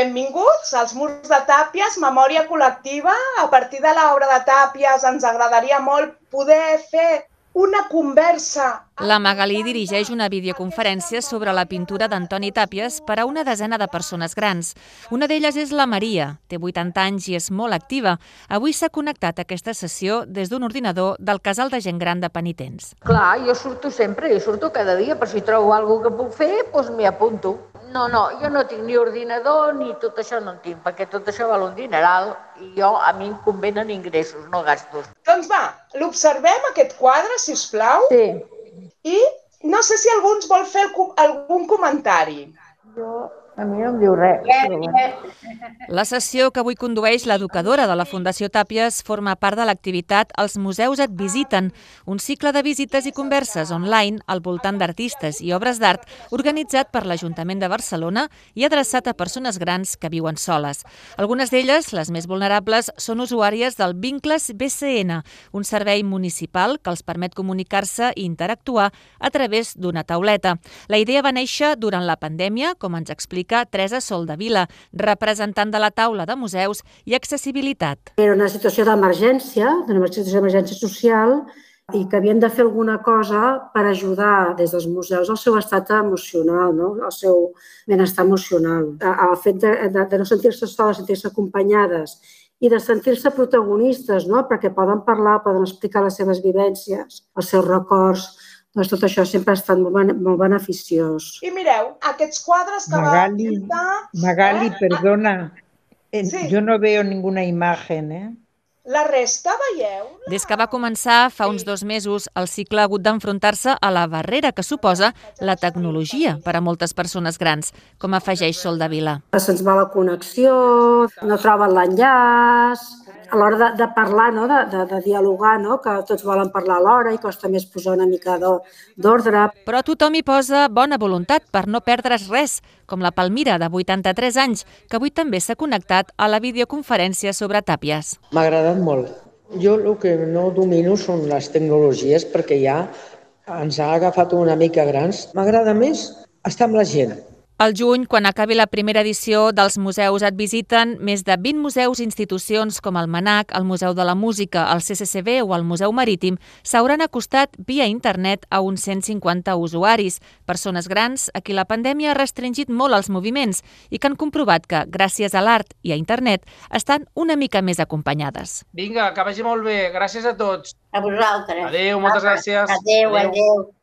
Benvinguts als Murs de Tàpies, memòria col·lectiva. A partir de l'obra de Tàpies ens agradaria molt poder fer una conversa. La Magalí dirigeix una videoconferència sobre la pintura d'Antoni Tàpies per a una desena de persones grans. Una d'elles és la Maria, té 80 anys i és molt activa. Avui s'ha connectat a aquesta sessió des d'un ordinador del Casal de Gent Gran de Penitents. Clar, jo surto sempre, jo surto cada dia, però si trobo alguna cosa que puc fer, doncs m'hi apunto. No, jo no tinc ni ordinador ni tot això no en tinc, perquè tot això val un dineral i a mi em convenen ingressos, no gastos. Doncs va, l'observem, aquest quadre, si us plau. Sí. I no sé si algú ens vol fer algun comentari. A mi no em diu res. La sessió que avui condueix l'educadora de la Fundació Tàpies forma part de l'activitat Els museus et visiten, un cicle de visites i converses online al voltant d'artistes i obres d'art organitzat per l'Ajuntament de Barcelona i adreçat a persones grans que viuen soles. Algunes d'elles, les més vulnerables, són usuàries del Vincles BCN, un servei municipal que els permet comunicar-se i interactuar a través d'una tauleta. La idea va néixer durant la pandèmia, com ens explica Teresa Soldevila, representant de la taula de museus i accessibilitat. Era una situació d'emergència, social, i que havien de fer alguna cosa per ajudar des dels museus al seu estat emocional, no? Al seu benestar emocional. El fet de no sentir-se soles, sentir-se acompanyades i de sentir-se protagonistes, no? Perquè poden parlar, poden explicar les seves vivències, els seus records. Doncs tot això sempre ha estat molt beneficiós. I mireu, aquests quadres que va pintar... Magali, perdona, jo no veo ninguna imagen, La resta, veieu? Des que va començar fa uns 2 mesos, el cicle ha hagut d'enfrontar-se a la barrera que suposa la tecnologia per a moltes persones grans, com afegeix Soldevila. Se'ns va la connexió, no troben l'enllaç, a l'hora de parlar, de dialogar, que tots volen parlar alhora i costa més posar una mica d'ordre. Però tothom hi posa bona voluntat per no perdre's res, com la Palmira, de 83 anys, que avui també s'ha connectat a la videoconferència sobre Tàpies. M'ha agradat molt. Jo el que no domino són les tecnologies perquè ja ens ha agafat una mica grans. M'agrada més estar amb la gent. Al juny, quan acabi la primera edició dels Museus et visiten, més de 20 museus i institucions com el MNAC, el Museu de la Música, el CCCB o el Museu Marítim s'hauran acostat via internet a uns 150 usuaris, persones grans a qui la pandèmia ha restringit molt els moviments i que han comprovat que, gràcies a l'art i a internet, estan una mica més acompanyades. Vinga, que vagi molt bé. Gràcies a tots. A vosaltres. Adéu, moltes gràcies. Adéu.